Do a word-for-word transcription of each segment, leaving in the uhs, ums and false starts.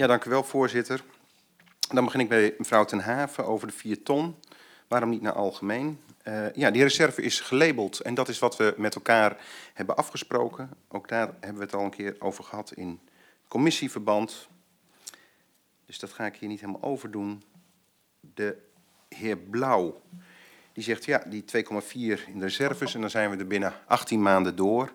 Ja, dank u wel, voorzitter. Dan begin ik bij mevrouw Ten Haven over de vier ton. Waarom niet naar algemeen? Uh, ja, die reserve is gelabeld en dat is wat we met elkaar hebben afgesproken. Ook daar hebben we het al een keer over gehad in commissieverband. Dus dat ga ik hier niet helemaal overdoen. De heer Blauw, die zegt ja, die twee komma vier in de reserves en dan zijn we er binnen achttien maanden door.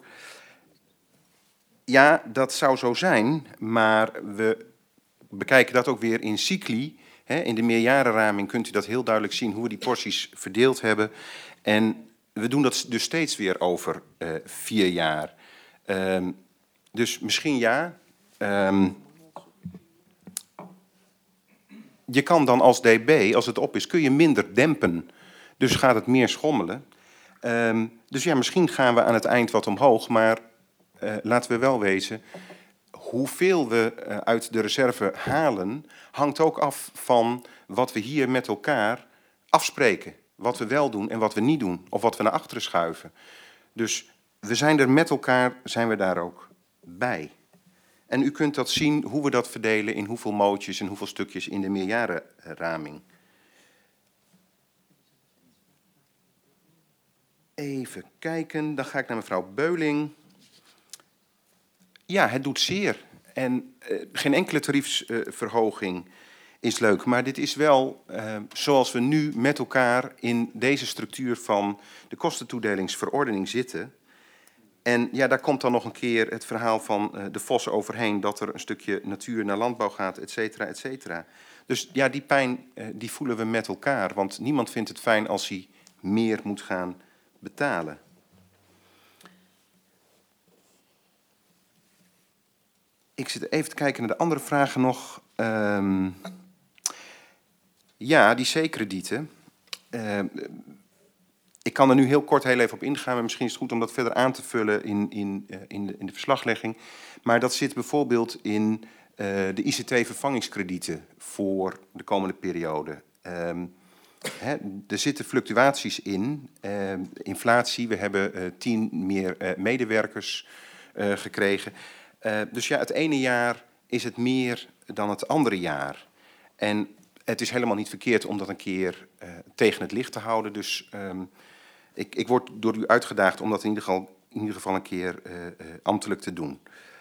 Ja, dat zou zo zijn, maar we bekijken dat ook weer in cycli. In de meerjarenraming kunt u dat heel duidelijk zien hoe we die porties verdeeld hebben. En we doen dat dus steeds weer over uh, vier jaar. Um, dus misschien ja. Um, je kan dan als D B, als het op is, kun je minder dempen. Dus gaat het meer schommelen. Um, dus ja, misschien gaan we aan het eind wat omhoog. Maar uh, laten we wel wezen, hoeveel we uh, uit de reserve halen, hangt ook af van wat we hier met elkaar afspreken. Wat we wel doen en wat we niet doen. Of wat we naar achteren schuiven. Dus we zijn er met elkaar, zijn we daar ook bij. En u kunt dat zien, hoe we dat verdelen in hoeveel mootjes en hoeveel stukjes in de meerjarenraming. Even kijken, dan ga ik naar mevrouw Beuling. Ja, het doet zeer. En uh, geen enkele tariefsverhoging uh, is leuk. Maar dit is wel uh, zoals we nu met elkaar in deze structuur van de kostentoedelingsverordening zitten. En ja, daar komt dan nog een keer het verhaal van uh, de Vos overheen, dat er een stukje natuur naar landbouw gaat, et cetera, et cetera. Dus ja, die pijn uh, die voelen we met elkaar. Want niemand vindt het fijn als hij meer moet gaan betalen. Ik zit even te kijken naar de andere vragen nog. Um, ja, die C-kredieten. Uh, ik kan er nu heel kort heel even op ingaan, maar misschien is het goed om dat verder aan te vullen in, in, uh, in, de, in de verslaglegging. Maar dat zit bijvoorbeeld in uh, de I C T-vervangingskredieten voor de komende periode. Um, He, er zitten fluctuaties in, uh, inflatie, we hebben uh, tien meer uh, medewerkers uh, gekregen. Uh, dus ja, het ene jaar is het meer dan het andere jaar. En het is helemaal niet verkeerd om dat een keer uh, tegen het licht te houden. Dus um, ik, ik word door u uitgedaagd om dat in ieder geval, in ieder geval een keer uh, uh, ambtelijk te doen.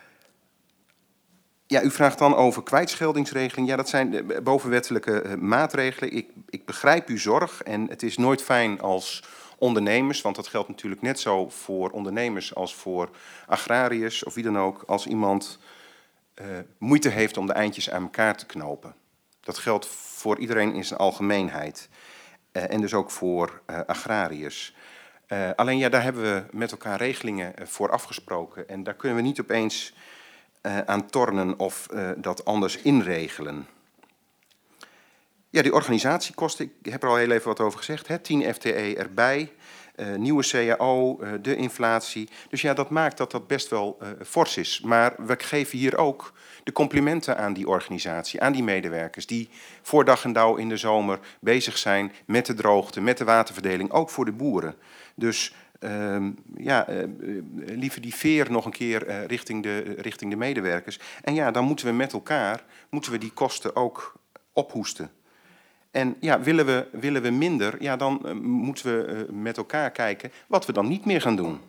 Ja, u vraagt dan over kwijtscheldingsregeling. Ja, dat zijn de bovenwettelijke uh, maatregelen. Ik, ik begrijp uw zorg en het is nooit fijn als ondernemers, want dat geldt natuurlijk net zo voor ondernemers als voor agrariërs of wie dan ook, als iemand uh, moeite heeft om de eindjes aan elkaar te knopen. Dat geldt voor iedereen in zijn algemeenheid uh, en dus ook voor uh, agrariërs. Uh, alleen ja, daar hebben we met elkaar regelingen uh, voor afgesproken en daar kunnen we niet opeens Uh, aan tornen of uh, dat anders inregelen. Ja, die organisatiekosten, ik heb er al heel even wat over gezegd. Hè, tien F T E erbij, uh, nieuwe C A O, uh, de inflatie. Dus ja, dat maakt dat dat best wel uh, fors is. Maar we geven hier ook de complimenten aan die organisatie, aan die medewerkers, die voor dag en dauw in de zomer bezig zijn met de droogte, met de waterverdeling, ook voor de boeren. Dus Uh, ja, uh, liever die veer nog een keer uh, richting, de, uh, richting de medewerkers. En ja, dan moeten we met elkaar moeten we die kosten ook ophoesten. En ja, willen we, willen we minder, ja, dan uh, moeten we uh, met elkaar kijken wat we dan niet meer gaan doen.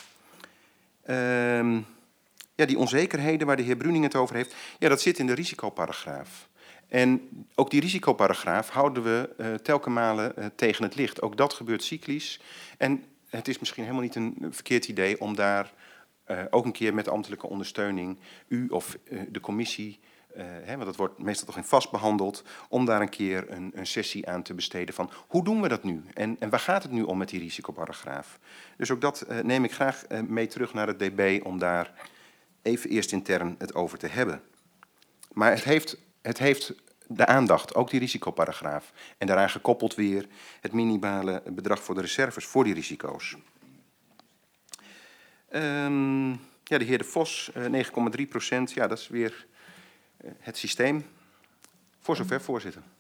Uh, ja, die onzekerheden waar de heer Bruning het over heeft, ja, dat zit in de risicoparagraaf. En ook die risicoparagraaf houden we uh, telkens malen uh, tegen het licht. Ook dat gebeurt cyclisch. En het is misschien helemaal niet een verkeerd idee om daar uh, ook een keer met ambtelijke ondersteuning, u of uh, de commissie, uh, hè, want dat wordt meestal toch in vast behandeld, om daar een keer een, een sessie aan te besteden van hoe doen we dat nu? En, en waar gaat het nu om met die risicoparagraaf? Dus ook dat uh, neem ik graag uh, mee terug naar het D B om daar even eerst intern het over te hebben. Maar het heeft, het heeft de aandacht, ook die risicoparagraaf. En daaraan gekoppeld weer het minimale bedrag voor de reserves voor die risico's. Um, ja, de heer De Vos, uh, negen komma drie procent. Ja, dat is weer uh, het systeem. Voor zover, voorzitter.